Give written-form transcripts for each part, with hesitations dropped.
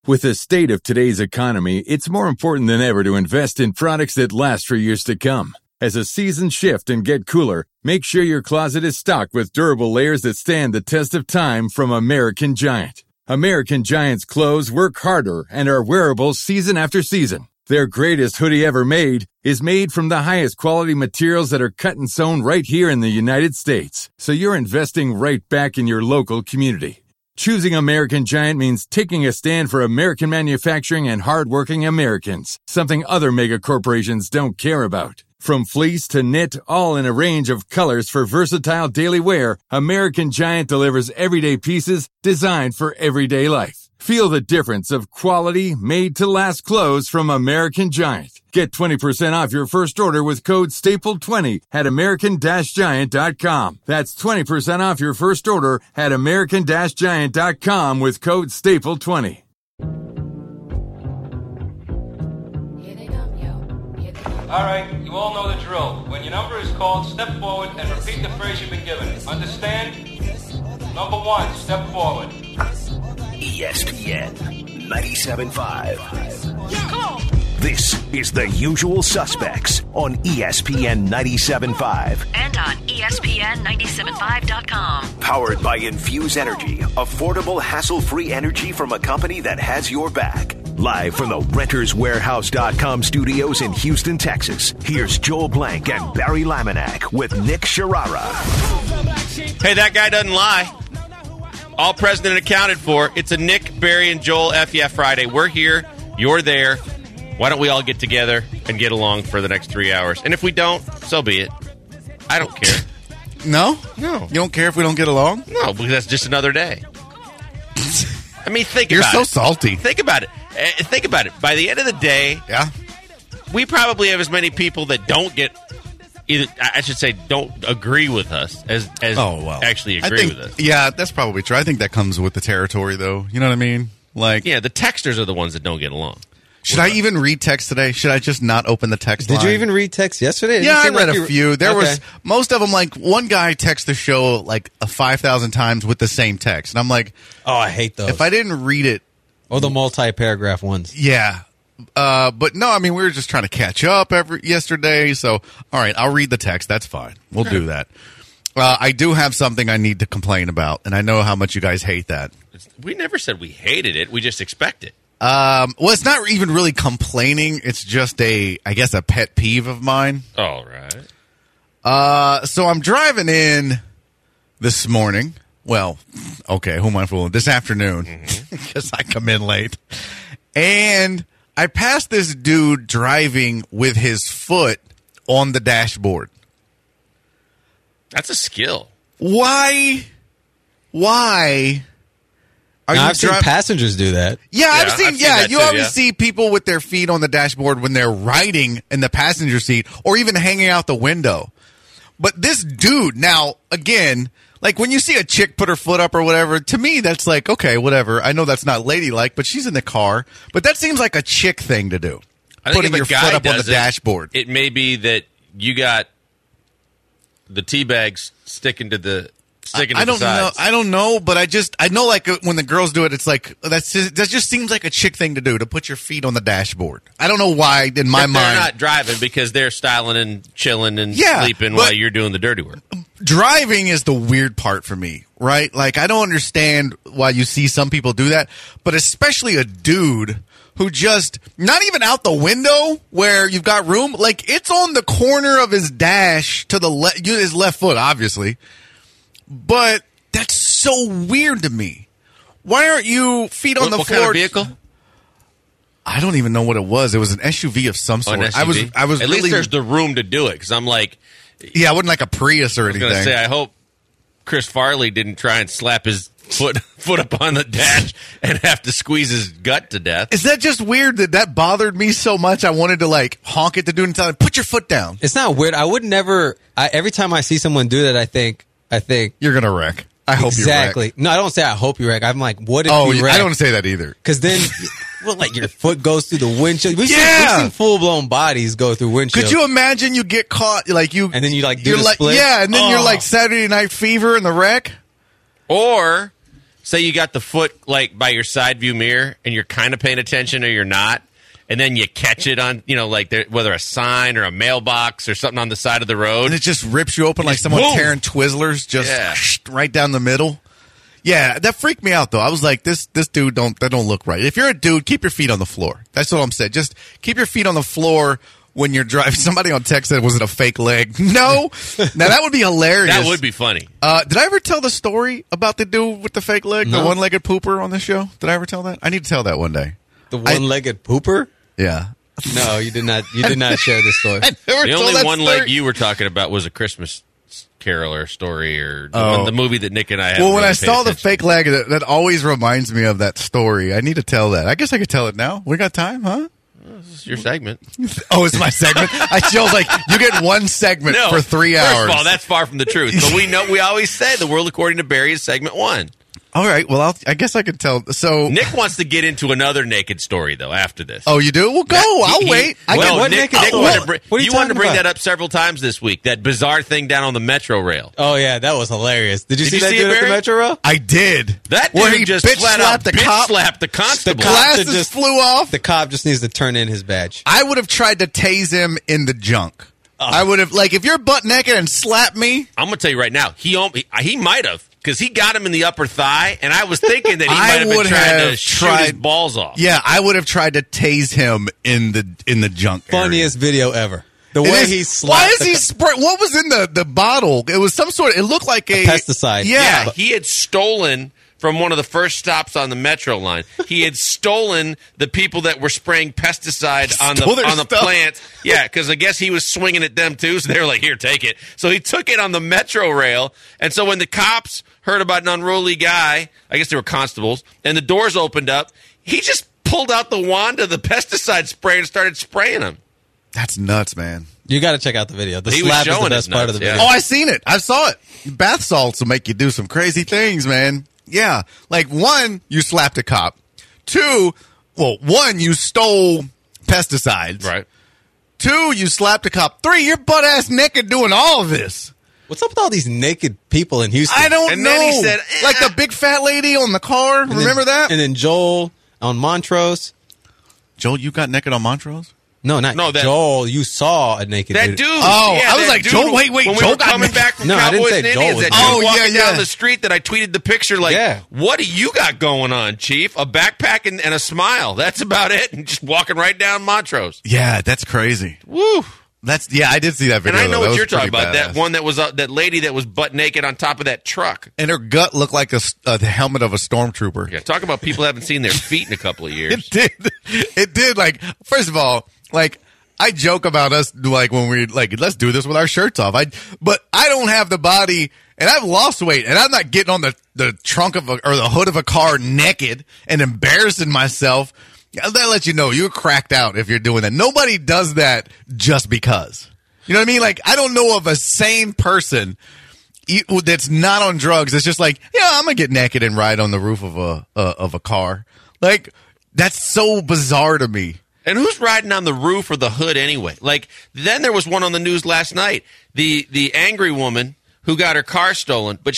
With the state of today's economy, it's more important than ever to invest in products that last for years to come. As the seasons shift and get cooler, make sure your closet is stocked with durable layers that stand the test of time from American Giant. American Giant's clothes work harder and are wearable season after season. Their greatest hoodie ever made is made from the highest quality materials that are cut and sewn right here in the United States. So you're investing right back in your local community. Choosing American Giant means taking a stand for American manufacturing and hardworking Americans, something other mega corporations don't care about. From fleece to knit, all in a range of colors for versatile daily wear, American Giant delivers everyday pieces designed for everyday life. Feel the difference of quality, made-to-last clothes from American Giant. Get 20% off your first order with code STAPLE20 at American-Giant.com. That's 20% off your first order at American-Giant.com with code STAPLE20. All right, you all know the drill. When your number is called, step forward and repeat the phrase you've been given. Understand? Number 1, step forward. ESPN 97.5. Yeah, come on. This is The Usual Suspects on ESPN 97.5. And on ESPN975.com. Powered by Infuse Energy. Affordable, hassle-free energy from a company that has your back. Live from the RentersWarehouse.com studios in Houston, Texas. Here's Joel Blank and Barry Laminack with Nick Sharara. Hey, that guy doesn't lie. All present and accounted for. It's a Nick, Barry, and Joel FEF Friday. We're here. You're there. Why don't we all get together and get along for the next 3 hours? And if we don't, so be it. I don't care. No? No. You don't care if we don't get along? No, because that's just another day. I mean, think about it. You're so salty. Think about it. Think about it. By the end of the day, yeah, we probably have as many people that don't get either. I should say, don't agree with us as actually agree with us. Yeah, that's probably true. I think that comes with the territory, though. You know what I mean? Like, yeah, the texters are the ones that don't get along. Should I even read text today? Should I just not open the text line? Did you even read text yesterday? Yeah, I read a few. There was most of them. Like one guy texted the show like 5,000 times with the same text, and I'm like, oh, I hate those. If I didn't read it, or the multi-paragraph ones. Yeah, but no, I mean we were just trying to catch up yesterday. So all right, I'll read the text. That's fine. We'll do that. I do have something I need to complain about, and I know how much you guys hate that. We never said we hated it. We just expect it. Well, it's not even really complaining. It's just I guess a pet peeve of mine. All right. So I'm driving in this morning. Well, okay, who am I fooling? This afternoon, because I come in late. And I passed this dude driving with his foot on the dashboard. That's a skill. Why? I've seen passengers do that. Yeah, I've seen that you too, always see people with their feet on the dashboard when they're riding in the passenger seat or even hanging out the window. But this dude, now, again, like when you see a chick put her foot up or whatever, to me that's like, okay, whatever. I know that's not ladylike, but she's in the car. But that seems like a chick thing to do, putting your foot up on the dashboard. It may be that you got the tea bags sticking to the sides. I don't know, but I know like when the girls do it, it's like that just seems like a chick thing to do, to put your feet on the dashboard. I don't know why in my mind. They're not driving because they're styling and chilling and sleeping while you're doing the dirty work. Driving is the weird part for me, right? Like I don't understand why you see some people do that, but especially a dude who just, not even out the window where you've got room, like it's on the corner of his dash to the his left foot, obviously. But that's so weird to me. Why aren't you feet on the floor? What kind of vehicle? I don't even know what it was. It was an SUV of some sort. An SUV? I was At least there's the room to do it, because I'm like... Yeah, it wasn't like a Prius or anything. I was going to say, I hope Chris Farley didn't try and slap his foot up on the dash and have to squeeze his gut to death. Is that just weird that bothered me so much? I wanted to like honk at the dude and tell him, put your foot down. It's not weird. I would never... every time I see someone do that, I think you're going to wreck. I hope you wreck. Exactly. No, I don't say I hope you wreck. I'm like, what if you wreck? I don't say that either. Because then, like your foot goes through the windshield. We've seen full-blown bodies go through windshield. Could you imagine you get caught, like you... And then you like do the split? Yeah, and then you're like Saturday Night Fever in the wreck? Or say you got the foot like by your side view mirror and you're kind of paying attention or you're not, and then you catch it on, whether a sign or a mailbox or something on the side of the road. And it just rips you open like someone tearing Twizzlers right down the middle. Yeah, that freaked me out, though. I was like, this dude that don't look right. If you're a dude, keep your feet on the floor. That's what I'm saying. Just keep your feet on the floor when you're driving. Somebody on text said, was it a fake leg? No. Now, that would be hilarious. That would be funny. Did I ever tell the story about the dude with the fake leg, the one-legged pooper on the show? Did I ever tell that? I need to tell that one day. The one-legged pooper? Yeah. No, you did not. You did not share this story. The only one leg you were talking about was a Christmas Caroler story or the movie that Nick and I had. Well, when I saw the fake leg, that always reminds me of that story. I need to tell that. I guess I could tell it now. We got time, huh? This is your segment. Oh, it's my segment? I feel like you get one segment for 3 hours. First of all, that's far from the truth. But we always say The World According to Barry is segment 1. All right. Well, I guess I can tell. So Nick wants to get into another naked story, though, after this. Oh, you do? Well, go. I'll wait. Nick wanted to bring that up several times this week, that bizarre thing down on the Metro rail. Oh, yeah. That was hilarious. Did you see that dude at the Metro rail? I did. That dude where he just flat out slapped the constable. The glasses just flew off. The cop just needs to turn in his badge. I would have tried to tase him in the junk. I would have, if you're butt naked and slap me. I'm going to tell you right now, he might have. Because he got him in the upper thigh, and I was thinking that he might have been trying to shoot his balls off. Yeah, I would have tried to tase him in the junk Funniest area. Video ever. The way he slapped. Why is he spray? What was in the bottle? It was some sort of. It looked like a pesticide. Yeah, he had stolen from one of the first stops on the Metro line. He had stolen the people that were spraying pesticide on the plant. Yeah, because I guess he was swinging at them too, so they were like, here, take it. So he took it on the Metro rail, and so when the cops heard about an unruly guy, I guess they were constables, and the doors opened up, he just pulled out the wand of the pesticide spray and started spraying them. That's nuts, man. You got to check out the video. The slap is the best part of the video. Oh, I seen it. I saw it. Bath salts will make you do some crazy things, man. Yeah. Like, 1, you slapped a cop. 2, 1, you stole pesticides. Right. 2, you slapped a cop. 3, you're butt-ass naked doing all of this. What's up with all these naked people in Houston? I don't know. Then he said, like the big fat lady on the car. Remember that? And then Joel on Montrose. Joel, you got naked on Montrose? No, Joel. You saw a naked dude. Dude. Oh, yeah, I was like, dude, Joel, wait. When Joel we were coming back from Cowboys and Indians, that dude walking down the street that I tweeted the picture what do you got going on, Chief? A backpack and a smile. That's about it. And just walking right down Montrose. Yeah, that's crazy. Woo. I did see that video. And I know what you're talking about. That one that was that lady that was butt naked on top of that truck, and her gut looked like the helmet of a stormtrooper. Yeah, talk about people haven't seen their feet in a couple of years. It did. Like, first of all, I joke about us when we let's do this with our shirts off. But I don't have the body, and I've lost weight, and I'm not getting on the trunk of or the hood of a car naked and embarrassing myself. That lets you know you're cracked out if you're doing that. Nobody does that just because. You know what I mean? I don't know of a sane person that's not on drugs that's just I'm gonna get naked and ride on the roof of a car. That's so bizarre to me. And who's riding on the roof or the hood anyway? Then there was one on the news last night. The angry woman who got her car stolen, but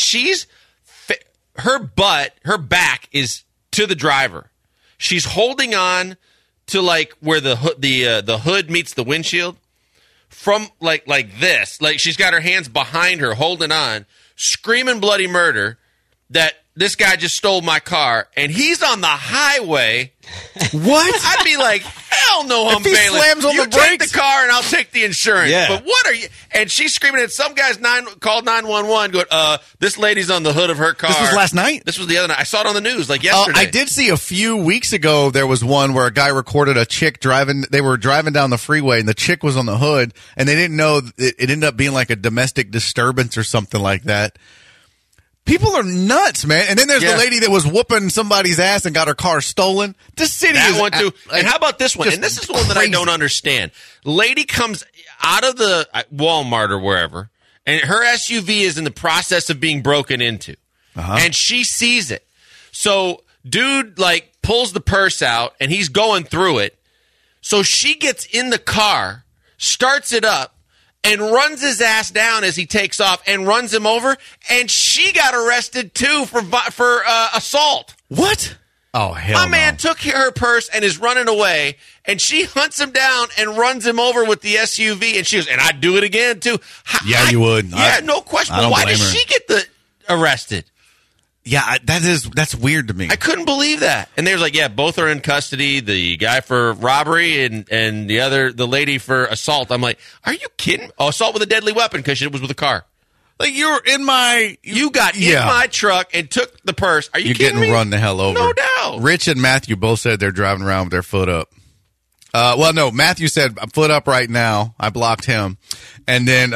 her back is to the driver. She's holding on to where the hood meets the windshield from like this. She's got her hands behind her holding on, screaming bloody murder that this guy just stole my car, and he's on the highway. What? I'd be like, hell no, if he slams on the brakes, take the car and I'll take the insurance. Yeah. But what are you? And she's screaming at some guy's called 911. Going, this lady's on the hood of her car. This was last night. This was the other night. I saw it on the news yesterday. I did see a few weeks ago. There was one where a guy recorded a chick driving. They were driving down the freeway, and the chick was on the hood, and they didn't know it ended up being a domestic disturbance or something like that. People are nuts, man. And then there's the lady that was whooping somebody's ass and got her car stolen. This city is one too. And how about this one? And this is the one that I don't understand. Lady comes out of the Walmart or wherever, and her SUV is in the process of being broken into. And she sees it. So dude pulls the purse out, and he's going through it. So she gets in the car, starts it up, and runs his ass down as he takes off and runs him over. And she got arrested, too, for assault. What? Oh, hell My man took her purse and is running away, and she hunts him down and runs him over with the SUV. And she goes, and I'd do it again, too. Yeah, you would. Yeah, no question. But why did she get arrested? Yeah, that's weird to me. I couldn't believe that. And they was like, yeah, both are in custody. The guy for robbery and the lady for assault. I'm like, are you kidding? Oh, assault with a deadly weapon because it was with a car. Like, you got in my truck and took the purse. Are you kidding me? You're getting run the hell over. No doubt. Rich and Matthew both said they're driving around with their foot up. Well, no, Matthew said, I'm foot up right now. I blocked him. And then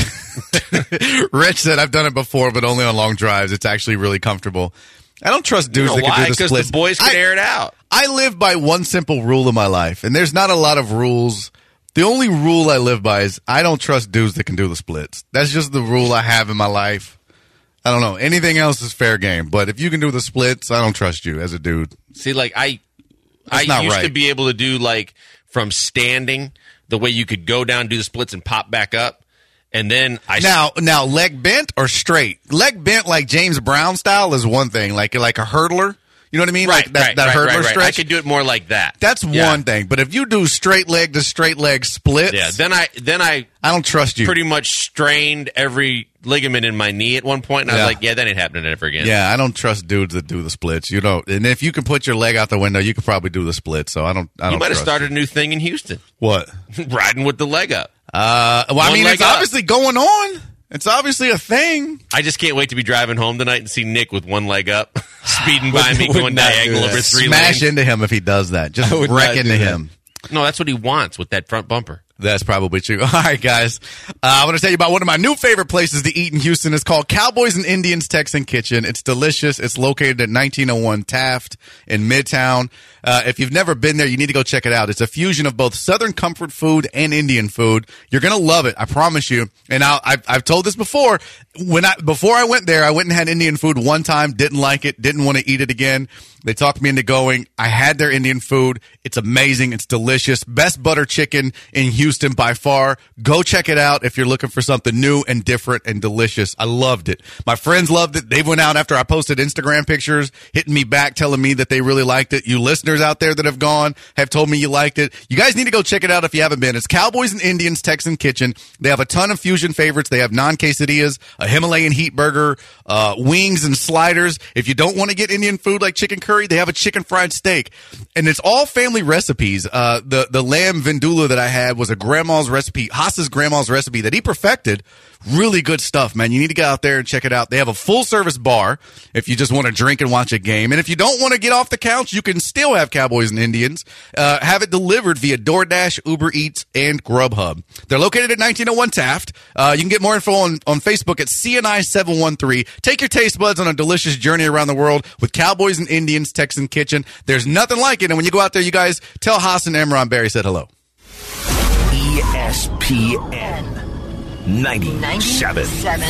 Rich said, I've done it before, but only on long drives. It's actually really comfortable. I don't trust dudes that can do the splits. Because the boys can air it out. I live by one simple rule in my life, and there's not a lot of rules. The only rule I live by is I don't trust dudes that can do the splits. That's just the rule I have in my life. I don't know. Anything else is fair game. But if you can do the splits, I don't trust you as a dude. See, like, I used to be able to do, like, from standing, the way you could go down, do the splits, and pop back up. And then Now, leg bent or straight? Leg bent like James Brown style is one thing. Like a hurdler. You know what I mean? Right, like that hurdler stretch. I could do it more like that. That's one thing. But if you do straight leg to straight leg splits, then I don't trust you. Pretty much strained every ligament in my knee at one point, and I was like, that ain't happening ever again. Yeah, I don't trust dudes that do the splits. You don't. And if you can put your leg out the window, you could probably do the split. So I don't. You might have started a new thing in Houston. What? Riding with the leg up. It's obviously going on. It's obviously a thing. I just can't wait to be driving home tonight and see Nick with one leg up, speeding by me, going diagonal over 3 lanes. Smash into him if he does that. Just wreck into him. No, that's what he wants with that front bumper. That's probably true. All right, guys. I want to tell you about one of my new favorite places to eat in Houston. It's called Cowboys and Indians Texan Kitchen. It's delicious. It's located at 1901 Taft in Midtown. If you've never been there, you need to go check it out. It's a fusion of both Southern comfort food and Indian food. You're going to love it. I promise you. And I've told this before. Before I went there, I went and had Indian food one time. Didn't like it. Didn't want to eat it again. They talked me into going. I had their Indian food. It's amazing. It's delicious. Best butter chicken in Houston by far. Go check it out if you're looking for something new and different and delicious. I loved it. My friends loved it. They went out after I posted Instagram pictures, hitting me back, telling me that they really liked it. You listeners out there that have gone have told me you liked it. You guys need to go check it out if you haven't been. It's Cowboys and Indians Texan Kitchen. They have a ton of fusion favorites. They have non-quesadillas, a Himalayan heat burger, wings and sliders. If you don't want to get Indian food like chicken curry, they have a chicken fried steak. And it's all family recipes. The lamb vindaloo that I had was a grandma's recipe, Haas's grandma's recipe that he perfected. Really good stuff, man. You need to get out there and check it out. They have a full-service bar if you just want to drink and watch a game. And if you don't want to get off the couch, you can still have Cowboys and Indians. Have it delivered via DoorDash, Uber Eats, and Grubhub. They're located at 1901 Taft. You can get more info on Facebook at CNI713. Take your taste buds on a delicious journey around the world with Cowboys and Indians Texan Kitchen. There's nothing like it. And when you go out there, you guys tell Haas and Emron Barry said hello. ESPN 97.5.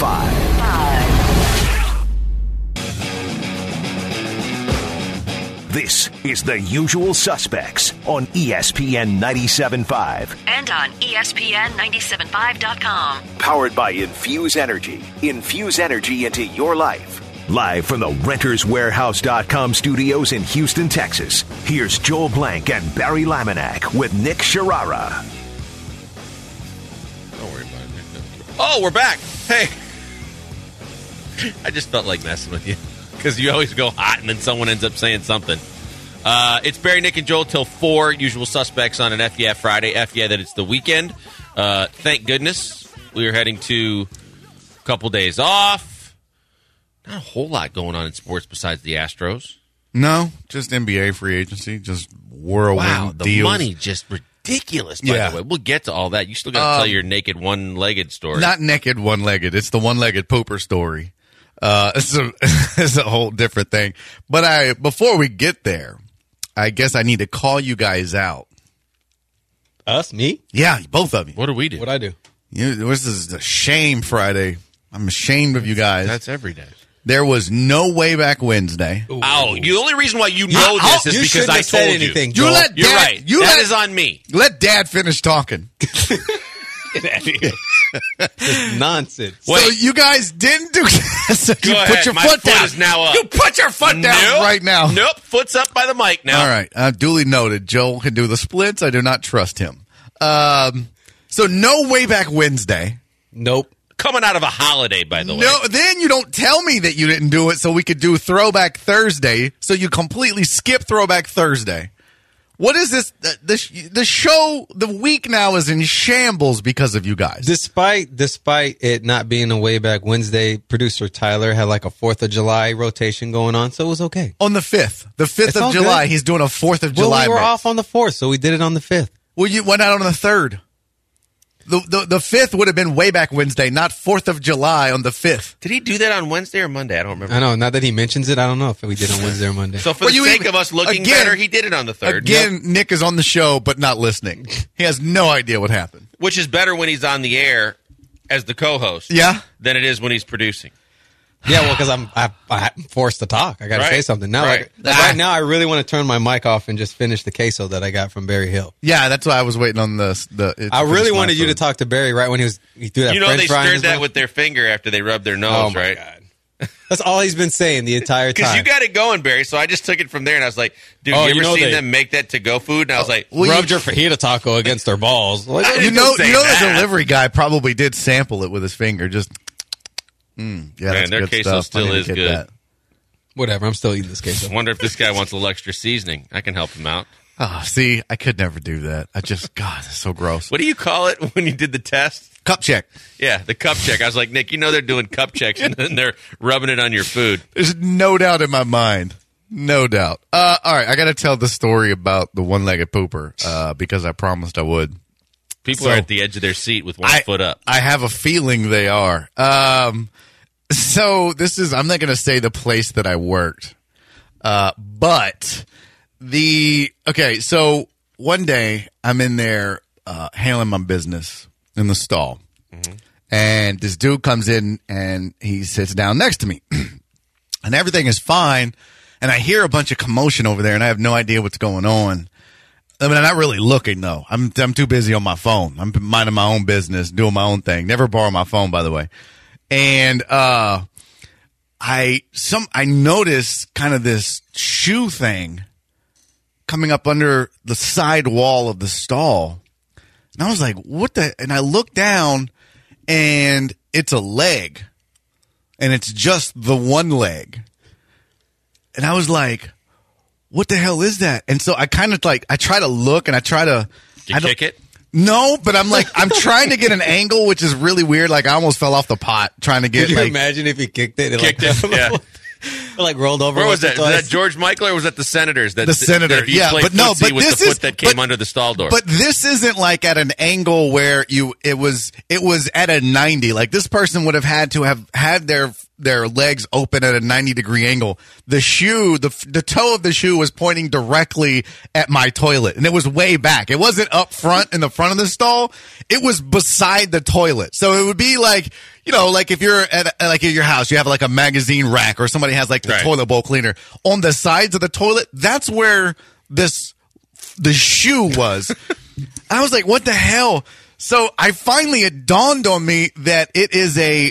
This is The Usual Suspects on ESPN 97.5. And on ESPN975.com. Powered by Infuse Energy. Infuse energy into your life. Live from the RentersWarehouse.com studios in Houston, Texas. Here's Joel Blank and Barry Laminack with Nick Sharara. Oh, we're back. Hey. I just felt like messing with you because you always go hot and then someone ends up saying something. It's Barry, Nick, and Joel till 4. Usual Suspects on an FYF Friday. FYF that it's the weekend. Thank goodness. We are heading to a couple days off. Not a whole lot going on in sports besides the Astros. No, just NBA free agency. Just whirlwind the deals. Money just ridiculous, by the way. We'll get to all that. You still got to tell your naked one-legged story. Not naked one-legged. It's the one-legged pooper story. It's a whole different thing. But before we get there, I guess I need to call you guys out. Us? Me? Yeah, both of you. What do we do? What'd I do? This is a shame Friday. I'm ashamed of you guys. That's every day. There was no way back Wednesday. Ooh. Oh, the only reason why you know this is because I told you. Anything, You're right. That is on me. Let Dad finish talking. Get out of here. Just nonsense. So you guys didn't do that. So you Go put ahead. your My foot down. is now up. You put your foot down right now. Nope. Foot's up by the mic now. All right. Duly noted. Joel can do the splits. I do not trust him. So no way back Wednesday. Nope. Coming out of a holiday, by the way. No, then you don't tell me that you didn't do it so we could do Throwback Thursday. So you completely skip Throwback Thursday. What is this? The show, the week now is in shambles because of you guys. Despite it not being a way back Wednesday, producer Tyler had like a 4th of July rotation going on, so it was okay. On the 5th. The 5th It's of all July, good. he's doing a 4th of Well, July we were mix. off on the 4th, so we did it on the 5th. Well, you went out on the 3rd. The 5th would have been way back Wednesday, not 4th of July on the 5th. Did he do that on Wednesday or Monday? I don't remember. I know. Now that he mentions it, I don't know if we did it on Wednesday or Monday. So for Well, the you sake even- of us looking again- better, he did it on the 3rd. Again, Nick is on the show, but not listening. He has no idea what happened. Which is better when he's on the air as the co-host Yeah? than it is when he's producing. Yeah, well, because I'm forced to talk. I got to Right. say something now. Right. Right now, I really want to turn my mic off and just finish the queso that I got from Barry Hill. Yeah, that's why I was waiting on the I really wanted you to talk to Barry right when he threw that. You know French they fry in stirred his that mouth. with their finger after they rubbed their Oh nose, my right? God. That's all he's been saying the entire Because time. you got it going, Barry. So I just took it from there, and I was like, dude, Oh, you you ever know seen they- them make that to-go food? And I was like, Well, rubbed your fajita taco against their balls. Like, I You didn't know, say the that. delivery guy probably did sample it with his finger. Just, yeah, Man, that's their good queso stuff. still I need to is get good. that. whatever. I'm still eating this queso. I wonder if this guy wants a little extra seasoning. I can help him out. Oh, see, I could never do that. God, it's so gross. What do you call it when you did the test? Cup check. Yeah, the cup check. I was like, Nick, you know they're doing cup checks and then they're rubbing it on your food. There's no doubt in my mind. No doubt. All right, I got to tell the story about the one-legged pooper because I promised I would. People So- are at the edge of their seat with one foot up. I have a feeling they are. So this is, I'm not going to say the place that I worked, but so one day I'm in there handling my business in the stall, and this dude comes in and he sits down next to me, and everything is fine, and I hear a bunch of commotion over there, and I have no idea what's going on. I mean, I'm not really looking though. I'm too busy on my phone. I'm minding my own business, doing my own thing. Never borrow my phone, by the way. And I noticed kind of this shoe thing coming up under the side wall of the stall, and I was like, "What the?" And I looked down, and it's a leg, and it's just the one leg, and I was like, what the hell is that? And so I kind of I try to look and I try to. Did you kick it? No, but I'm trying to get an angle, which is really weird. Like I almost fell off the pot trying to get. Could you imagine if he kicked it? Kicked it, yeah. Like rolled over. Where was that? once or Was that twice? George Michael or was that the Senators? That, The Senator, that if you yeah, play but no, footsie but with this the foot is- that came but- under the stall door. But this isn't like at an angle where it was at a 90. Like this person would have had to have had their legs open at a 90-degree angle. The shoe, the toe of the shoe was pointing directly at my toilet, and it was way back. It wasn't up front in the front of the stall. It was beside the toilet. So it would be like, like if you're at your house, you have like a magazine rack, or somebody has like the Right. toilet bowl cleaner on the sides of the toilet. That's where the shoe was. I was like, what the hell? So it dawned on me that it is a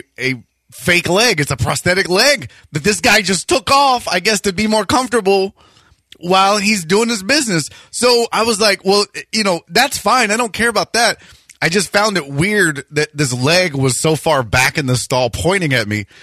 fake leg. It's a prosthetic leg that this guy just took off, I guess, to be more comfortable while he's doing his business. So I was like, well, that's fine. I don't care about that. I just found it weird that this leg was so far back in the stall pointing at me.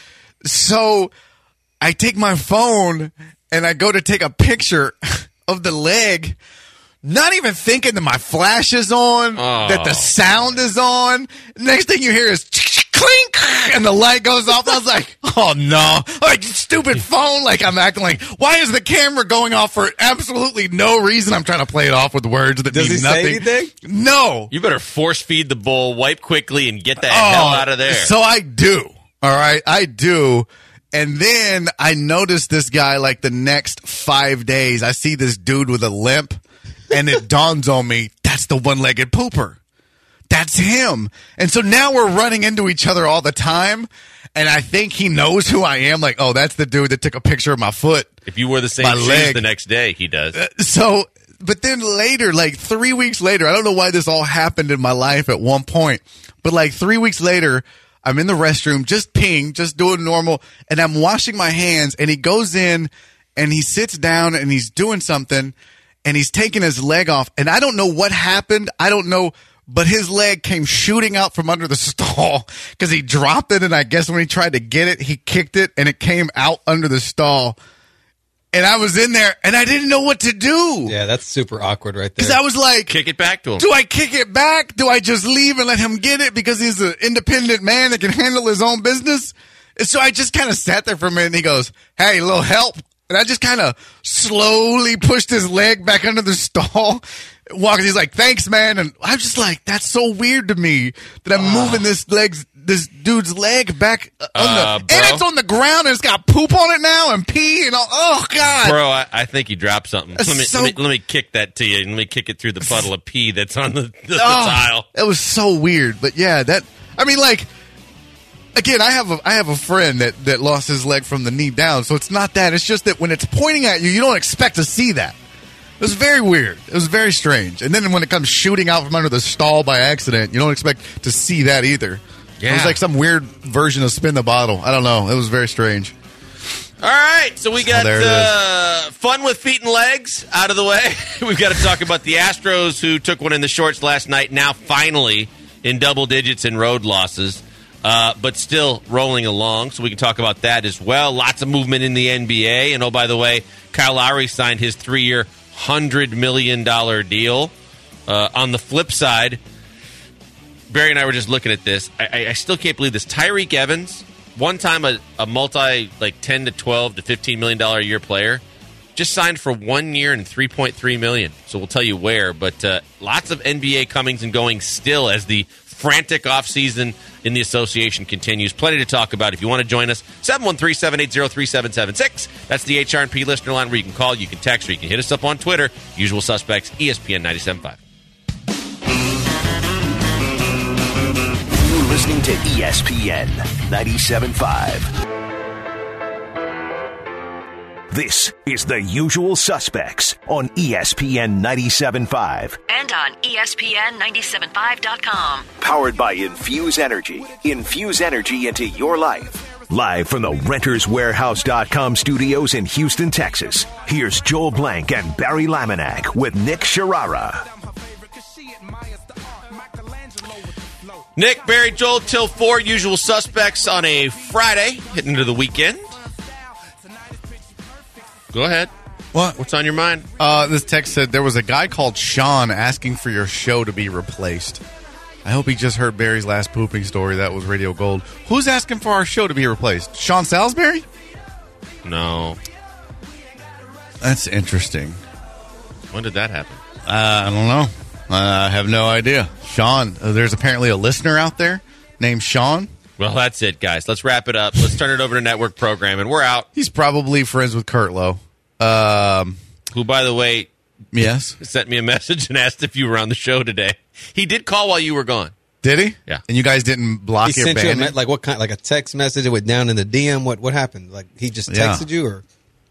So I take my phone and I go to take a picture of the leg, not even thinking that my flash is on, that the sound is on. Next thing you hear is clink, and the light goes off. I was like, oh no, like stupid phone. Like I'm acting like, why is the camera going off for absolutely no reason? I'm trying to play it off with words that Does mean he nothing. say anything? No. you better force feed the bull, wipe quickly, and get the hell out of there. So I do. All right, I do. And then I noticed this guy like the next 5 days. I see this dude with a limp, and it dawns on me, that's the one-legged pooper. That's him. And so now we're running into each other all the time, and I think he knows who I am. Like, oh, that's the dude that took a picture of my foot. If you wore the same My shoes leg. the next day, he does. So But then later, like 3 weeks later, I don't know why this all happened in my life at one point, but like 3 weeks later, I'm in the restroom, just peeing, just doing normal, and I'm washing my hands, and he goes in, and he sits down, and he's doing something, and he's taking his leg off, and I don't know what happened. I don't know, but his leg came shooting out from under the stall because he dropped it, and I guess when he tried to get it, he kicked it, and it came out under the stall. And I was in there, and I didn't know what to do. Yeah, that's super awkward right there. Because I was like, Kick it back to him. do I kick it back? Do I just leave and let him get it because he's an independent man that can handle his own business? And so I just kind of sat there for a minute, and he goes, hey, a little help. And I just kind of slowly pushed his leg back under the stall. Walking, he's like, thanks, man. And I'm just like, that's so weird to me that I'm moving this dude's leg back on and it's on the ground, and it's got poop on it now and pee and all. Oh, God. Bro, I think you dropped something. That's Let me kick that to you, and let me kick it through the puddle of pee that's on the tile. It was so weird. But yeah, again, I have a friend that lost his leg from the knee down, so it's not that. It's just that when it's pointing at you, you don't expect to see that. It was very weird. It was very strange. And then when it comes shooting out from under the stall by accident, you don't expect to see that either. Yeah. It was like some weird version of Spin the Bottle. I don't know. It was very strange. All right, so we got there it is. fun with feet and legs out of the way. We've got to talk about the Astros, who took one in the shorts last night, now finally in double digits in road losses, but still rolling along, so we can talk about that as well. Lots of movement in the NBA, and oh, by the way, Kyle Lowry signed his 3-year, $100 million deal. On the flip side, Barry and I were just looking at this. I still can't believe this. Tyreek Evans, one time a multi, like 10 to 12 to $15 million a year player, just signed for 1 year and $3.3 million. So we'll tell you where. But lots of NBA comings and goings still as the frantic offseason in the association continues. Plenty to talk about. If you want to join us, 713-780-3776. That's the HR&P listener line where you can call, you can text, or you can hit us up on Twitter. Usual suspects, ESPN 97.5. You're listening to ESPN 97.5. This is The Usual Suspects on ESPN 97.5. And on ESPN975.com. Powered by Infuse Energy. Infuse energy into your life. Live from the RentersWarehouse.com studios in Houston, Texas. Here's Joel Blank and Barry Laminack with Nick Sharara. Nick, Barry, Joel, till 4, Usual Suspects on a Friday, hitting into the weekend. Go ahead. What? What's on your mind? This text said there was a guy called Sean asking for your show to be replaced. I hope he just heard Barry's last pooping story. That was Radio Gold. Who's asking for our show to be replaced? Sean Salisbury? No. That's interesting. When did that happen? I don't know. I have no idea. Sean, there's apparently a listener out there named Sean. Well, that's it, guys. Let's wrap it up. Let's turn it over to network programming. We're out. He's probably friends with Kurt Lowe. Who, by the way, yes, sent me a message and asked if you were on the show today. He did call while you were gone. Did he? Yeah. And you guys didn't block He your sent band? you what kind? Like a text message? It went down in the DM. What happened? Like he just texted you, or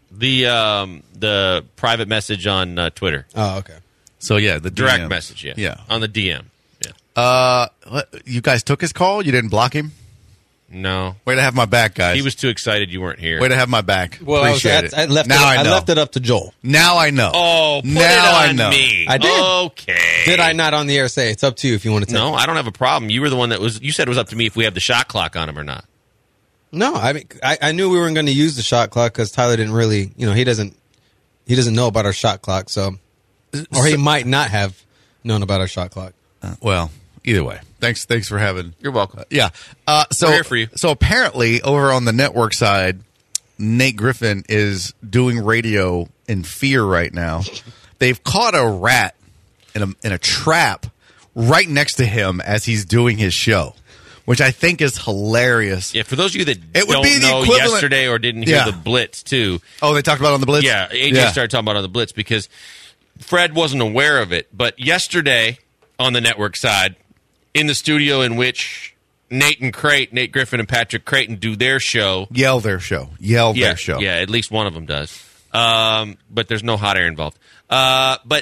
The private message on Twitter. oh, okay. So, yeah, the Direct DM. message, yeah. Yeah. On the DM. Yeah. You guys took his call? You didn't block him? No. Way to have my back, guys. He was too excited you weren't here. Way to have my back. Well, Appreciate it. I left. Now I know. left it up to Joel. Now I know. Oh, put now it on I know. me. I did. Okay. Did I not on the air say it's up to you if you want to? No, I don't have a problem. You were the one that was. You said it was up to me if we have the shot clock on him or not. No, I mean I knew we weren't going to use the shot clock because Tyler didn't really. He doesn't know about our shot clock, so or he might not have known about our shot clock. Well, either way. Thanks for having. You're welcome. Yeah. So We're here for you. So apparently, over on the network side, Nate Griffin is doing radio in fear right now. They've caught a rat in a trap right next to him as he's doing his show, which I think is hilarious. Yeah, for those of you that It would don't be the know equivalent- yesterday or didn't hear Yeah. the Blitz too. Oh, they talked about it on the Blitz? Yeah, AJ started talking about it on the Blitz because Fred wasn't aware of it. But yesterday on the network side, in the studio in which Nate Griffin and Patrick Creighton do their show. Yell their show. Their show. Yeah, at least one of them does. But there's no hot air involved. But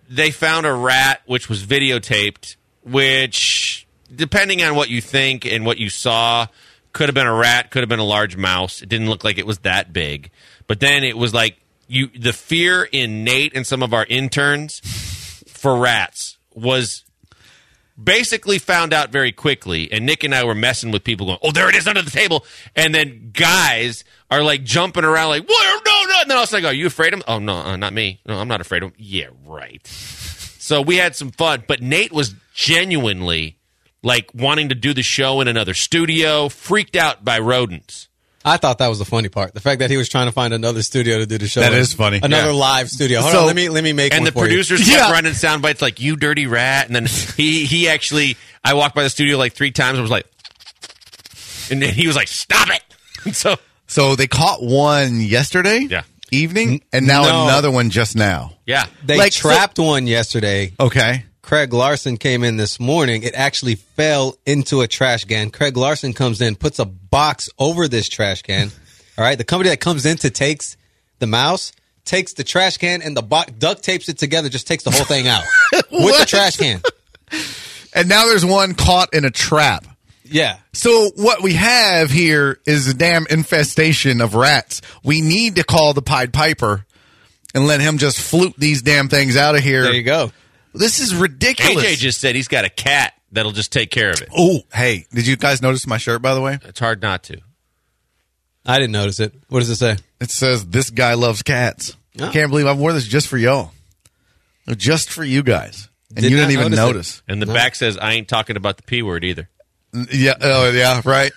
they found a rat which was videotaped, which, depending on what you think and what you saw, could have been a rat, could have been a large mouse. It didn't look like it was that big. But then it was like the fear in Nate and some of our interns for rats was basically found out very quickly. And Nick and I were messing with people going, oh, there it is under the table. And then guys are like jumping around like, what? No. And then I was like, are you afraid of him? Oh, no, not me. No, I'm not afraid of him. Yeah, right. So we had some fun. But Nate was genuinely like wanting to do the show in another studio, freaked out by rodents. I thought that was the funny part. The fact that he was trying to find another studio to do the show. That is funny. Another live studio. Hold on, let me make and one the for producers you. kept running sound bites like, you dirty rat. And then he actually, I walked by the studio like 3 times and was like, and then he was like, stop it. And so they caught one yesterday evening, and now another one just now. Yeah. They trapped one yesterday. Okay. Craig Larson came in this morning. It actually fell into a trash can. Craig Larson comes in, puts a box over this trash can. All right. The company that comes in to takes the mouse, takes the trash can and the box, duct tapes it together, just takes the whole thing out with the trash can. And now there's one caught in a trap. Yeah. So what we have here is a damn infestation of rats. We need to call the Pied Piper and let him just flute these damn things out of here. There you go. This is ridiculous. AJ just said he's got a cat that'll just take care of it. Oh, hey, did you guys notice my shirt, by the way? It's hard not to. I didn't notice it. What does it say? It says, this guy loves cats. Oh. I can't believe I wore this just for y'all. Just for you guys. And you didn't even notice. And the back says, I ain't talking about the P word either. Yeah. Oh, yeah. Right.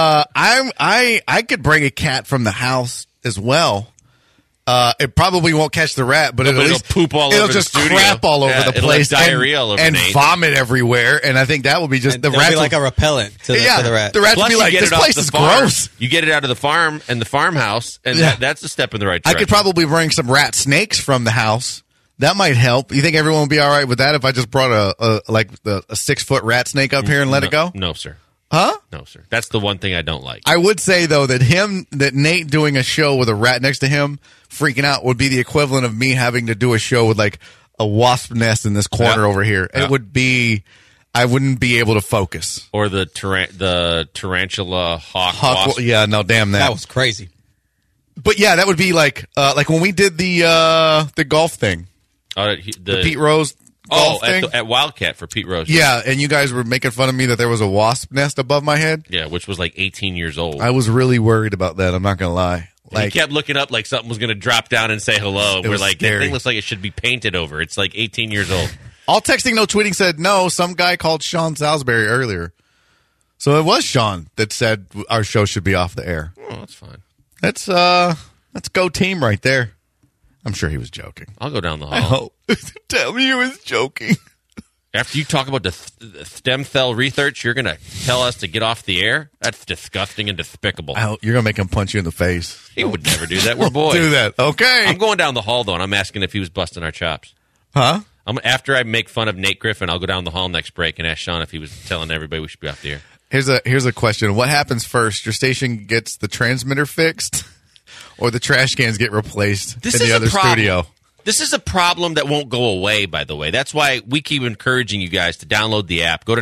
I could bring a cat from the house as well. It probably won't catch the rat, but it'll poop all over it'll the just studio. crap all over the place, have diarrhea all over and Nate. vomit everywhere. And I think that will be just the rat. Be like a repellent to the rat. The rat will Plus, be you like, get this it off place the is farm. gross. You get it out of the farm and the farmhouse, and that's a step in the right I direction. could probably bring some rat snakes from the house. That might help. You think everyone would be all right with that if I just brought a 6-foot rat snake up here and let it go? No, sir. Huh? No, sir. That's the one thing I don't like. I would say, though, that Nate doing a show with a rat next to him freaking out would be the equivalent of me having to do a show with like a wasp nest in this corner over here. It would be, I wouldn't be able to focus. Or the tarantula hawk wasp. Yeah, no, damn that. That was crazy. But yeah, that would be like when we did the golf thing. The Pete Rose golf thing? At Wildcat for Pete Rose. Yeah, and you guys were making fun of me that there was a wasp nest above my head. Yeah, which was like 18 years old. I was really worried about that. I'm not going to lie. He kept looking up like something was going to drop down and say hello. We're like, scary. that thing looks like it should be painted over. It's like 18 years old. All texting, no tweeting said no. Some guy called Sean Salisbury earlier. So it was Sean that said our show should be off the air. Oh, that's fine. That's go team right there. I'm sure he was joking. I'll go down the hall. I hope. Tell me he was joking. After you talk about the stem cell research, you're going to tell us to get off the air? That's disgusting and despicable. You're going to make him punch you in the face. He would never do that. We're boys. Do that. Okay. I'm going down the hall, though, and I'm asking if he was busting our chops. Huh? After I make fun of Nate Griffin, I'll go down the hall next break and ask Sean if he was telling everybody we should be off the air. Here's a question. What happens first? Your station gets the transmitter fixed or the trash cans get replaced in the other studio? This is a problem that won't go away, by the way. That's why we keep encouraging you guys to download the app. Go to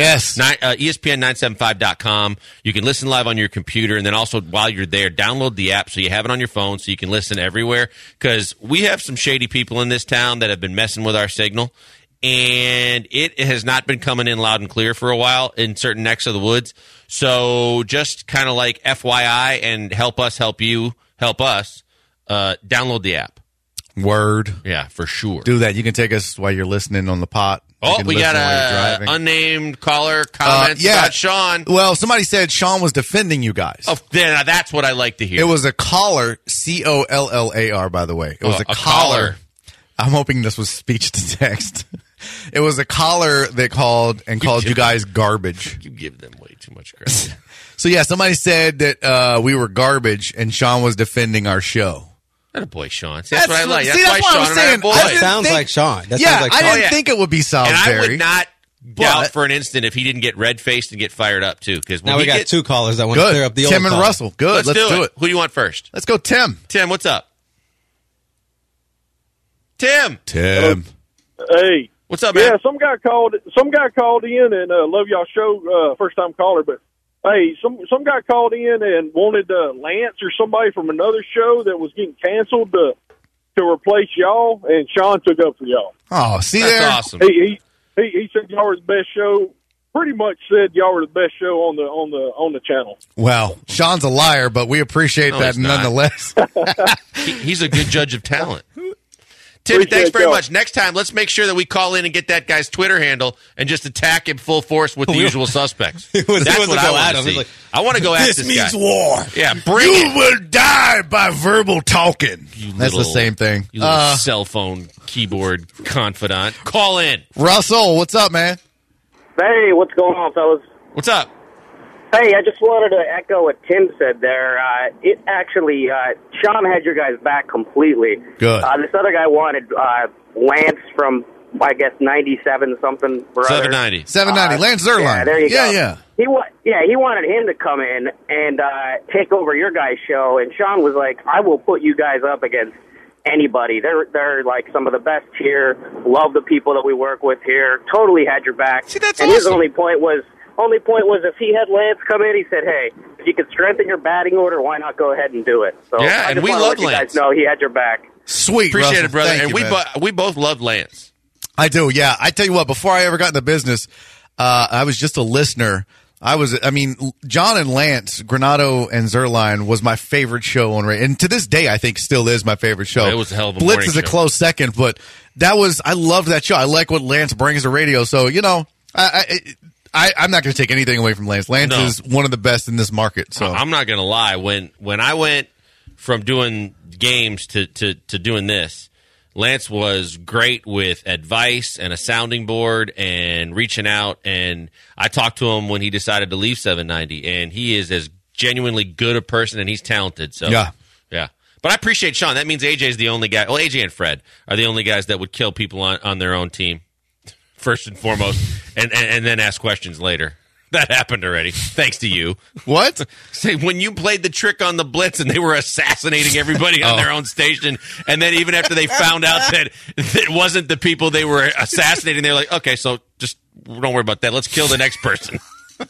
ESPN975.com. You can listen live on your computer, and then also while you're there, download the app so you have it on your phone so you can listen everywhere. Because we have some shady people in this town that have been messing with our signal, and it has not been coming in loud and clear for a while in certain necks of the woods. So just kind of like FYI and help us help you help us, download the app. Word. Yeah, for sure. Do that. You can take us while you're listening on the pot. Oh, we got a unnamed caller comments about Sean. Well, somebody said Sean was defending you guys. Oh, then that's what I like to hear. It was a caller, COLLAR, by the way. It was a caller. I'm hoping this was speech to text. It was a caller that called and called you guys garbage. You give them way too much credit. So, yeah, somebody said that we were garbage and Sean was defending our show. That a boy, Sean. See, that's what I like. See, that's why Sean and I are boys. That sounds like Sean. That sounds like Sean. I didn't think it would be Salisbury. And I would not doubt for an instant if he didn't get red-faced and get fired up, too. Now we got two callers that want to clear up the old Tim and call. Russell. Good. Let's do it. Who do you want first? Let's go Tim. Tim, what's up? Tim. Tim. Hey. What's up, man? Yeah, some guy called in and love y'all show, first time caller, but hey, some guy called in and wanted Lance or somebody from another show that was getting canceled to replace y'all, and Sean took up for y'all. Oh, see, that's there? awesome. He said y'all were the best show. Pretty much said y'all were the best show on the channel. Well, Sean's a liar, but we appreciate that he's not. nonetheless. He's a good judge of talent. Timmy, thanks very much. Next time, let's make sure that we call in and get that guy's Twitter handle and just attack him full force with the usual suspects. That's what I want to see. Like, I want to go at this guy. This means war. Yeah, bring You it. will die by verbal talking. That's the same thing. You little cell phone keyboard confidant. Call in. Russell, what's up, man? Hey, what's going on, fellas? What's up? Hey, I just wanted to echo what Tim said there. It actually, Sean had your guys back completely. Good. This other guy wanted Lance from, I guess, 97 something. 790. 790. Lance Zerline. Yeah, there you go. Yeah. He wanted him to come in and take over your guys' show, and Sean was like, I will put you guys up against anybody. They're like some of the best here. Love the people that we work with here. Totally had your back. See, that's and awesome. His only point was if he had Lance come in, he said, hey, if you could strengthen your batting order, why not go ahead and do it? So Yeah, I and just we wanna love let you Lance. guys know he had your back. Sweet, Appreciate Russell. it, brother. Thank And you, man. we both love Lance. I do, yeah. I tell you what, before I ever got into business, I was just a listener. John and Lance, Granado and Zerline was my favorite show on radio. And to this day, I think still is my favorite show. It was a hell of a Blitz morning is a show. close second, but I loved that show. I like what Lance brings to radio. So, I'm not going to take anything away from Lance. Lance No. is one of the best in this market. So I'm not going to lie. When I went from doing games to doing this, Lance was great with advice and a sounding board and reaching out. And I talked to him when he decided to leave 790, and he is as genuinely good a person, and he's talented. So Yeah. But I appreciate Sean. That means AJ is the only guy. Well, AJ and Fred are the only guys that would kill people on their own team first and foremost, and then ask questions later. That happened already, thanks to you. What? Say, when you played the trick on the Blitz and they were assassinating everybody on their own station, and then even after they found out that it wasn't the people they were assassinating, they're like, okay, so just don't worry about that. Let's kill the next person.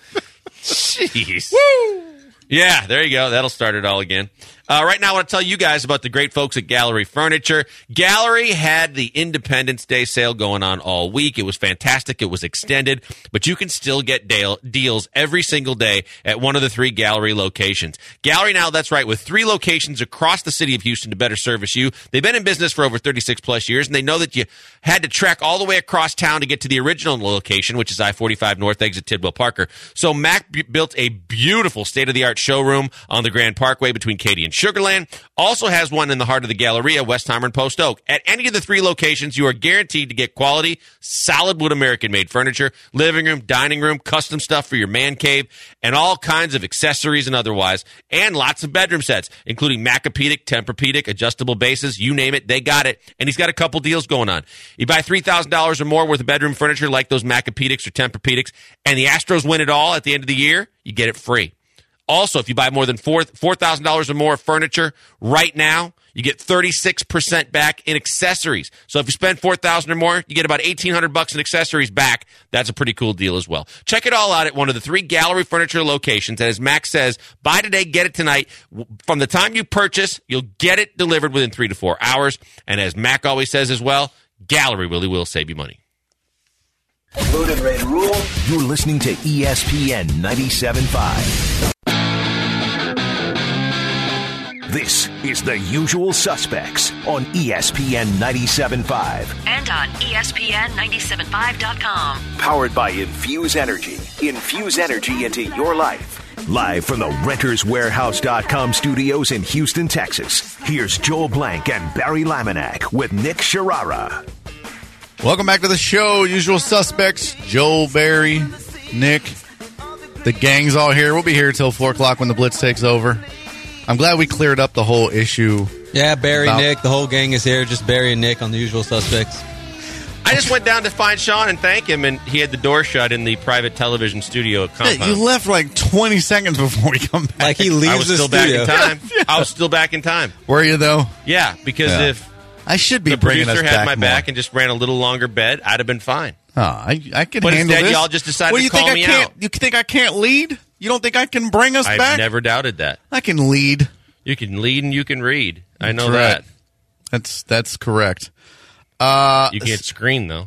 Jeez. Woo! Yeah, there you go. That'll start it all again. Right now, I want to tell you guys about the great folks at Gallery Furniture. Gallery had the Independence Day sale going on all week. It was fantastic. It was extended, but you can still get deals every single day at one of the 3 Gallery locations. Gallery now, that's right, with 3 locations across the city of Houston to better service you. They've been in business for over 36 plus years, and they know that you had to trek all the way across town to get to the original location, which is I-45 North exit Tidwell Parker. So Mac built a beautiful state-of-the-art showroom on the Grand Parkway between Katy and Sugarland. Also has one in the heart of the Galleria, Westheimer and Post Oak. At any of the 3 locations, you are guaranteed to get quality, solid wood American-made furniture, living room, dining room, custom stuff for your man cave, and all kinds of accessories and otherwise, and lots of bedroom sets, including Macapedic, Tempur-Pedic, adjustable bases, you name it, they got it. And he's got a couple deals going on. You buy $3,000 or more worth of bedroom furniture like those Macapedics or Tempur-Pedics, and the Astros win it all at the end of the year, you get it free. Also, if you buy more than $4,000 or more of furniture right now, you get 36% back in accessories. So if you spend $4,000 or more, you get about $1,800 in accessories back. That's a pretty cool deal as well. Check it all out at one of the 3 Gallery Furniture locations. And as Max says, buy today, get it tonight. From the time you purchase, you'll get it delivered within 3 to 4 hours. And as Mac always says as well, Gallery really will save you money. Load and Red Rule. You're listening to ESPN 97.5. This is The Usual Suspects on ESPN 97.5. And on ESPN975.com. Powered by Infuse Energy. Infuse energy into your life. Live from the RentersWarehouse.com studios in Houston, Texas. Here's Joel Blank and Barry Laminack with Nick Sharara. Welcome back to the show. Usual Suspects, Joel, Barry, Nick. The gang's all here. We'll be here till 4 o'clock when the Blitz takes over. I'm glad we cleared up the whole issue. Yeah, Barry, Nick, the whole gang is here. Just Barry and Nick on The Usual Suspects. I just went down to find Sean and thank him, and he had the door shut in the private television studio compound. Hey, you left like 20 seconds before we come back. Like he leaves I was the still studio. back in time. I was still back in time. Were you, though? Yeah, because I should be the bringing us producer back had my more. back and just ran a little longer bed, I'd have been fine. Oh, I can But handle instead, this. y'all just decided to you call think me I can't, out. You think I can't lead? You don't think I can bring us I've back? never doubted that. I can lead. You can lead and you can read. I know That's that. right. That's correct. You can't screen, though.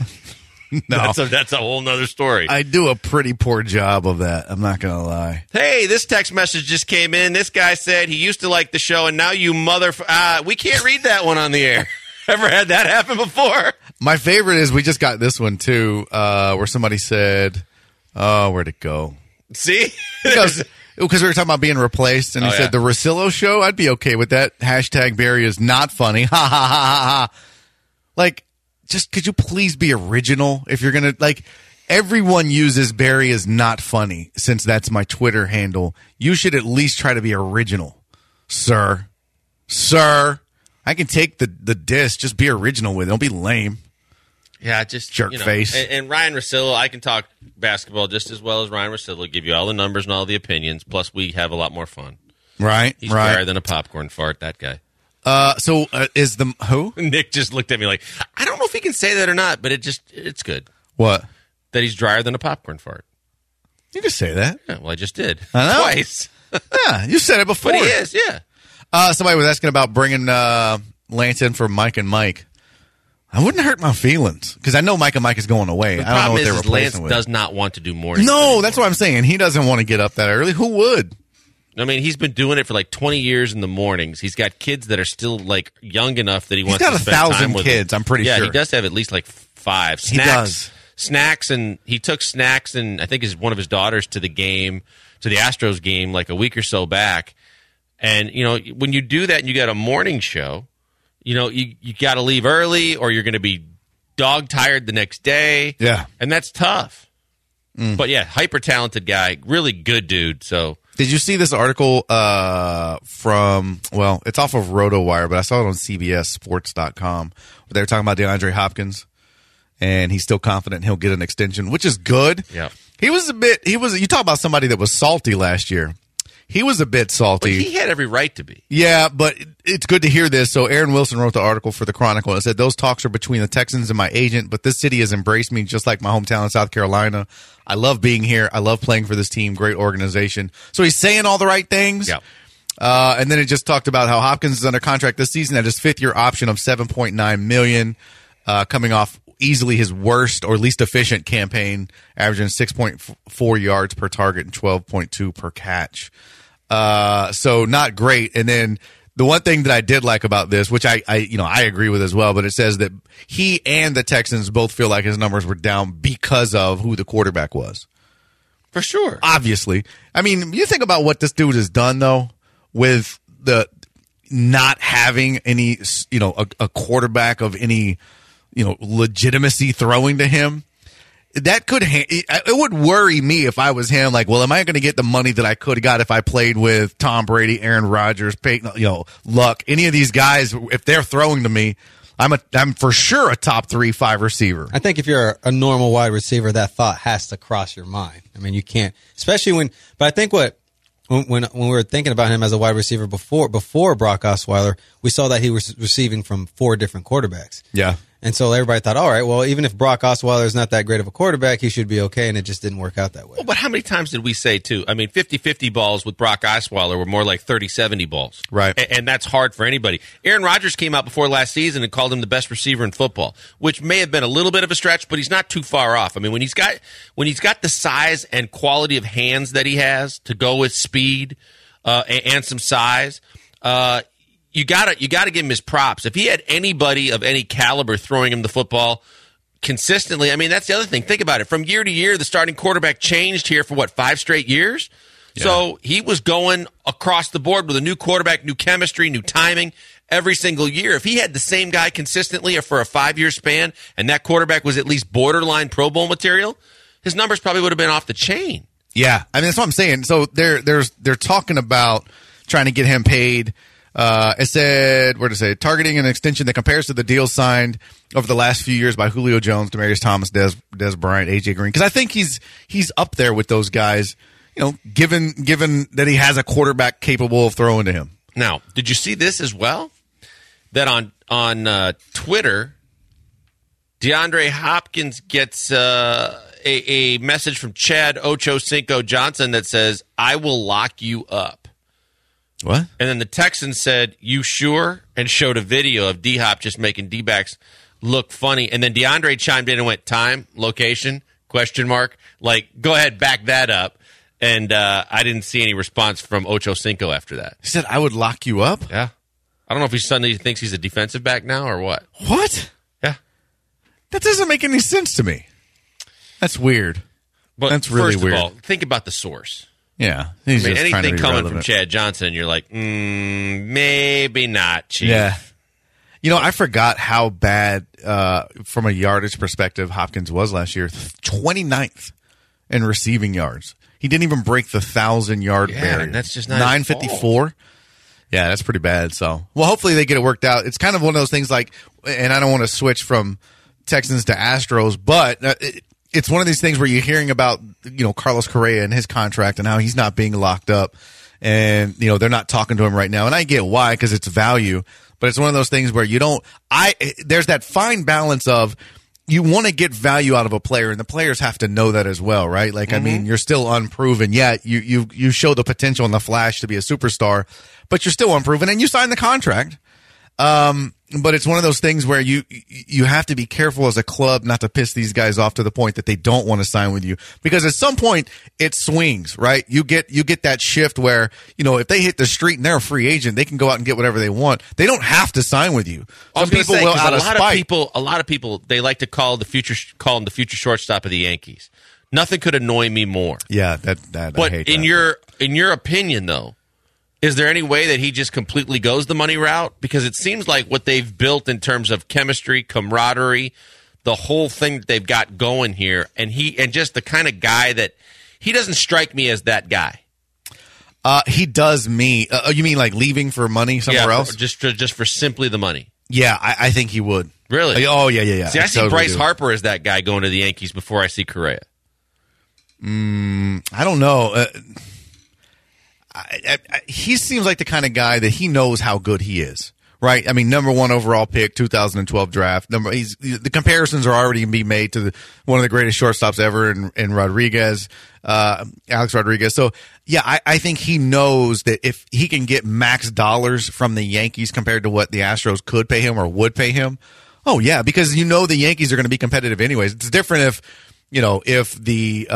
No, That's a whole nother story. I do a pretty poor job of that. I'm not going to lie. Hey, this text message just came in. This guy said he used to like the show, and now you we can't read that one on the air. Ever had that happen before? My favorite is we just got this one, too, where somebody said, oh, where'd it go? See? Because we were talking about being replaced, and he said, the Rosillo show, I'd be okay with that. Hashtag Barry is not funny. Ha, ha, ha, ha, ha. Like, just could you please be original if you're going to, like, everyone uses Barry is not funny since that's my Twitter handle. You should at least try to be original, sir. Sir. I can take the diss. Just be original with it. Don't be lame. Yeah, just jerk face. And Ryan Russillo, I can talk basketball just as well as Ryan Russillo. Give you all the numbers and all the opinions. Plus, we have a lot more fun. Right, He's right. drier than a popcorn fart. That guy. So is the who? Nick just looked at me like, I don't know if he can say that or not, but it's good What? that he's drier than a popcorn fart. You can say that. Yeah, well, I just did. I know. Twice. Yeah, you said it before. But he is, yeah. Somebody was asking about bringing Lance in for Mike and Mike. I wouldn't hurt my feelings because I know Mike and Mike is going away. The I don't know problem what they're is replacing Lance with. does not want to do mornings. No, anymore. that's what I'm saying. He doesn't want to get up that early. Who would? I mean, he's been doing it for like 20 years in the mornings. He's got kids that are still like young enough that he wants got to spend 1,000 time with kids, them. I'm pretty Yeah, sure. he does have at least like 5. He does. Snacks, and he took Snacks and I think one of his daughters to the Astros game like a week or so back. And, you know, when you do that and you got a morning show, you know, you got to leave early or you're going to be dog tired the next day. Yeah. And that's tough. But yeah, hyper talented guy, really good dude. So Did you see this article from, well, it's off of RotoWire, but I saw it on CBSSports.com. They were talking about DeAndre Hopkins, and he's still confident he'll get an extension, which is good. Yeah. You talk about somebody that was salty last year. He was a bit but salty. he had every right to be. Yeah, but it's good to hear this. So Aaron Wilson wrote the article for the Chronicle and said, those talks are between the Texans and my agent, but this city has embraced me just like my hometown in South Carolina. I love being here. I love playing for this team. Great organization. So he's saying all the right things. Yeah. And then it just talked about how Hopkins is under contract this season at his 5th-year option of $7.9 million, coming off easily his worst or least efficient campaign, averaging 6.4 yards per target and 12.2 per catch. So not great. And then the one thing that I did like about this, which I agree with as well, but it says that he and the Texans both feel like his numbers were down because of who the quarterback was. For sure. Obviously. I mean, you think about what this dude has done, though, with the not having any, a quarterback of any, legitimacy throwing to him. That could it would worry me if I was him. Like, well, am I going to get the money that I could have got if I played with Tom Brady, Aaron Rodgers, Peyton, Luck, any of these guys? If they're throwing to me, I'm for sure a top 3-5 receiver. I think if you're a normal wide receiver, that thought has to cross your mind. I mean, you can't, especially but I think when we were thinking about him as a wide receiver before Brock Osweiler, we saw that he was receiving from 4 different quarterbacks. Yeah. And so everybody thought, all right, well, even if Brock Osweiler is not that great of a quarterback, he should be okay, and it just didn't work out that way. Well, but how many times did we say, too? I mean, 50-50 balls with Brock Osweiler were more like 30-70 balls. Right. And that's hard for anybody. Aaron Rodgers came out before last season and called him the best receiver in football, which may have been a little bit of a stretch, but he's not too far off. I mean, when he's got the size and quality of hands that he has to go with speed and some size, you gotta give him his props. If he had anybody of any caliber throwing him the football consistently, I mean, that's the other thing. Think about it. From year to year, the starting quarterback changed here for 5 straight years? Yeah. So he was going across the board with a new quarterback, new chemistry, new timing every single year. If he had the same guy consistently for a 5-year span and that quarterback was at least borderline Pro Bowl material, his numbers probably would have been off the chain. Yeah. I mean, that's what I'm saying. So they're talking about trying to get him paid. It said, targeting an extension that compares to the deal signed over the last few years by Julio Jones, Demaryius Thomas, Dez Bryant, AJ Green. Because I think he's up there with those guys, given that he has a quarterback capable of throwing to him. Now, did you see this as well? That on Twitter, DeAndre Hopkins gets a message from Chad Ochocinco Johnson that says, "I will lock you up." What? And then the Texan said, "You sure?" and showed a video of D-Hop just making D-backs look funny. And then DeAndre chimed in and went, "Time, location, ? Like, go ahead, back that up." And I didn't see any response from Ochocinco after that. He said, "I would lock you up"? Yeah. I don't know if he suddenly thinks he's a defensive back now or what. What? Yeah. That doesn't make any sense to me. That's weird. But that's really first weird. of all, think about the source. Yeah. I mean, anything coming from Chad Johnson, you're like, maybe not, Chief. Yeah. You know, I forgot how bad, from a yardage perspective, Hopkins was last year. 29th in receiving yards. He didn't even break the 1,000-yard barrier. And that's just not 954. Yeah, that's pretty bad. So, well, hopefully they get it worked out. It's kind of one of those things like, and I don't want to switch from Texans to Astros, but it's one of these things where you're hearing about, Carlos Correa and his contract and how he's not being locked up, and they're not talking to him right now. And I get why, because it's value, but it's one of those things where there's that fine balance of you want to get value out of a player, and the players have to know that as well, right? Like, I mean, you're still unproven yet. You show the potential and the flash to be a superstar, but you're still unproven, and you sign the contract. But it's one of those things where you have to be careful as a club not to piss these guys off to the point that they don't want to sign with you, because at some point it swings, right? You get that shift where, if they hit the street and they're a free agent, they can go out and get whatever they want. They don't have to sign with you. Some people will out of spite. A lot of people, they like to call him the future shortstop of the Yankees. Nothing could annoy me more. Yeah, that But I hate in that. your opinion, though, is there any way that he just completely goes the money route? Because it seems like what they've built in terms of chemistry, camaraderie, the whole thing that they've got going here, and just the kind of guy that he doesn't strike me as that guy. He does me. You mean like leaving for money somewhere else? Just for simply the money. Yeah, I think he would. Really? Oh, yeah. See, I see Bryce Harper as that guy going to the Yankees before I see Correa. I don't know. He seems like the kind of guy that he knows how good he is, right? I mean, number 1 overall pick, 2012 draft. The comparisons are already going to be made to one of the greatest shortstops ever in Rodriguez, Alex Rodriguez. So, yeah, I think he knows that if he can get max dollars from the Yankees compared to what the Astros could pay him or would pay him, oh, yeah, because the Yankees are going to be competitive anyways. It's different if the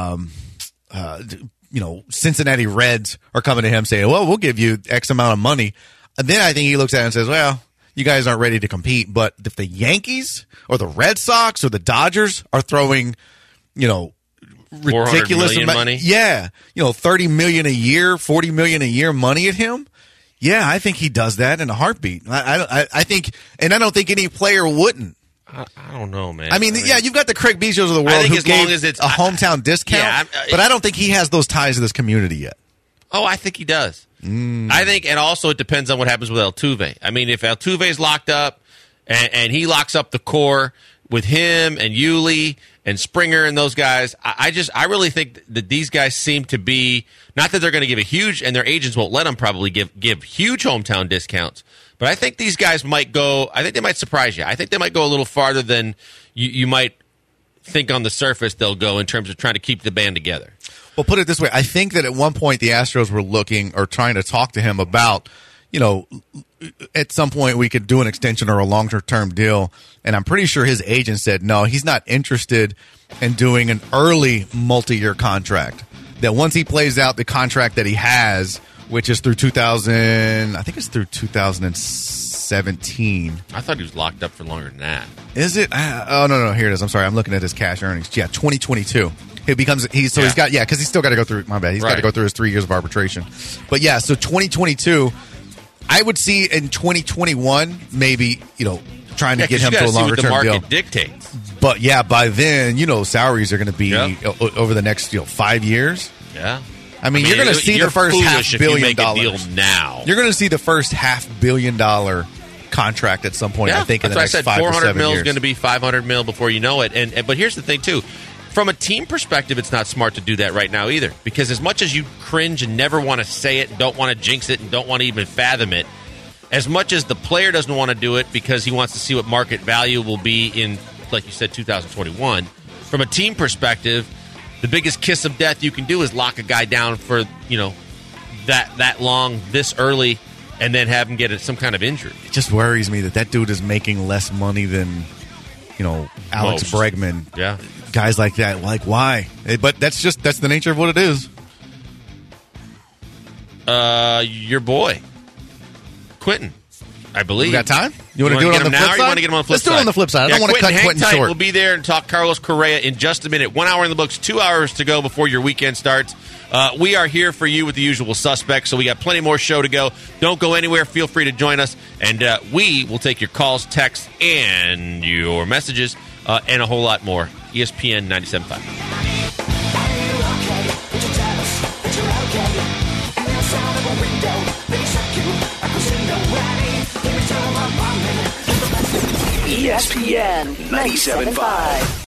Cincinnati Reds are coming to him saying, well, we'll give you X amount of money. And then I think he looks at it and says, well, you guys aren't ready to compete. But if the Yankees or the Red Sox or the Dodgers are throwing, ridiculous amount money. Yeah. $30 million a year, $40 million a year money at him. Yeah, I think he does that in a heartbeat. I think, and I don't think any player wouldn't. I don't know, man. I mean, you've got the Craig Bijos of the world who gave a hometown discount, but I don't think he has those ties to this community yet. Oh, I think he does. I think, and also it depends on what happens with Altuve. I mean, if Altuve's locked up and he locks up the core with him and Yuli and Springer and those guys, I really think that these guys seem to be, not that they're going to give a huge, and their agents won't let them probably give huge hometown discounts. But I think these guys might go, I think they might surprise you. I think they might go a little farther than you might think on the surface they'll go in terms of trying to keep the band together. Well, put it this way. I think that at one point the Astros were looking or trying to talk to him about, at some point we could do an extension or a longer-term deal. And I'm pretty sure his agent said, no, he's not interested in doing an early multi-year contract. That once he plays out the contract that he has, which is through 2017. I thought he was locked up for longer than that. Is it? Oh, no, here it is. I'm sorry. I'm looking at his cash earnings. Yeah, 2022. He's got, because he's still got to go through, my bad. He's got to go through his 3 years of arbitration. But yeah, so 2022, I would see in 2021, maybe, trying to get him to a longer term deal. The market dictates. But yeah, by then, salaries are going to be over the next 5 years. Yeah. I mean, you're going to see the first $500 million deal now. You're going to see the first $500 million contract at some point. I think in the next 5 to 7 years. $400 million is going to be $500 million before you know it. But here's the thing too. From a team perspective, it's not smart to do that right now either. Because as much as you cringe and never want to say it, and don't want to jinx it, and don't want to even fathom it, as much as the player doesn't want to do it because he wants to see what market value will be in, like you said, 2021, from a team perspective, the biggest kiss of death you can do is lock a guy down for, that long, this early, and then have him get some kind of injury. It just worries me that dude is making less money than, Alex Bregman. Yeah. Guys like that. Like, why? But that's the nature of what it is. Your boy, Quentin, I believe. We got time? You want to do it on the flip side? Or you want to get him on the flip side? Let's do it on the flip side. I don't want to cut Quentin tight. short. We'll be there and talk Carlos Correa in just a minute. 1 hour in the books, 2 hours to go before your weekend starts. We are here for you with the usual suspects, so we got plenty more show to go. Don't go anywhere. Feel free to join us, and we will take your calls, texts, and your messages, and a whole lot more. ESPN 97.5. ESPN 97.5.